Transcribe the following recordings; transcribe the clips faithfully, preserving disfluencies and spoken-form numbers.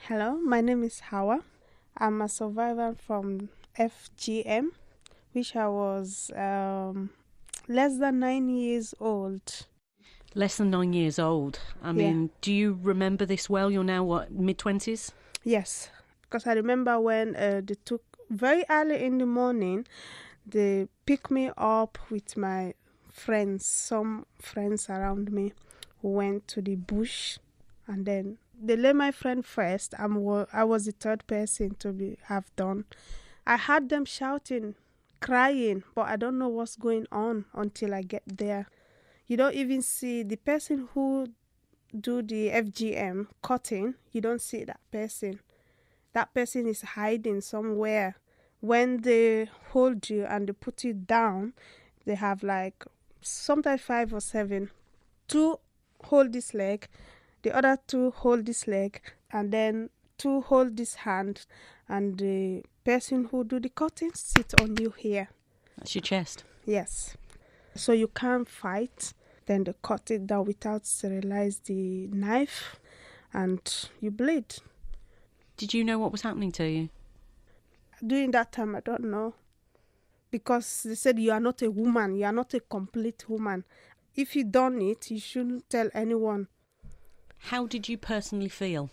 Hello, my name is Hawa. I'm a survivor from F G M, which I was um, less than nine years old. Less than nine years old. I mean, Yeah. do you remember this well? You're now, what, mid-twenties? Yes, because I remember when uh, they took very early in the morning, they picked me up with my friends, some friends around me who went to the bush, and then they lay my friend first. I'm, wa- I was the third person to be have done. I heard them shouting, crying, but I don't know what's going on until I get there. You don't even see the person who do the F G M cutting. You don't see that person. That person is hiding somewhere. When they hold you and they put you down, they have like sometimes five or seven. Two hold this leg, the other two hold this leg, and then two hold this hand, and the person who do the cutting sit on you here. That's your chest. Yes. So you can't fight. Then they cut it down without sterilize the knife, and you bleed. Did you know what was happening to you? During that time, I don't know. Because they said you are not a woman. You are not a complete woman. If you done it, you shouldn't tell anyone. How did you personally feel?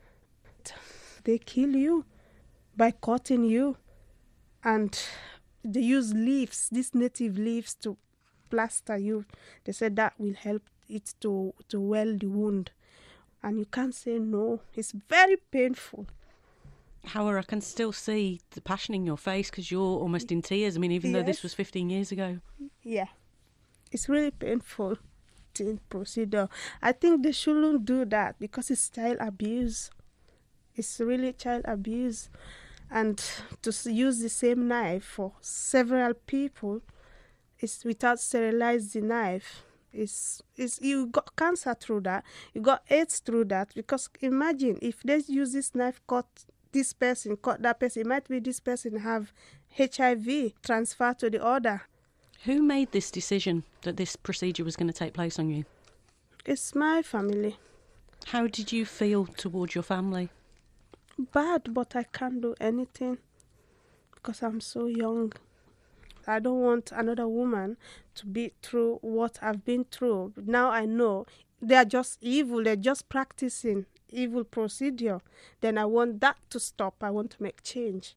They kill you by cutting you. And they use leaves, these native leaves, to plaster you. They said that will help it to, to well the wound. And you can't say no. It's very painful. However, I can still see the passion in your face because you're almost in tears. I mean, even though this Yes. was fifteen years ago. Yeah. It's really painful to procedure. I think they shouldn't do that because it's child abuse. It's really child abuse. And to s- use the same knife for several people is without sterilize the knife. It's, it's, you got cancer through that. You got AIDS through that. Because imagine if they use this knife, cut this person, cut that person. It might be this person have H I V transfer to the other. Who made this decision that this procedure was going to take place on you? It's my family. How did you feel towards your family? Bad, but I can't do anything because I'm so young. I don't want another woman to be through what I've been through. Now I know they are just evil. They're just practicing evil procedure. Then I want that to stop. I want to make change.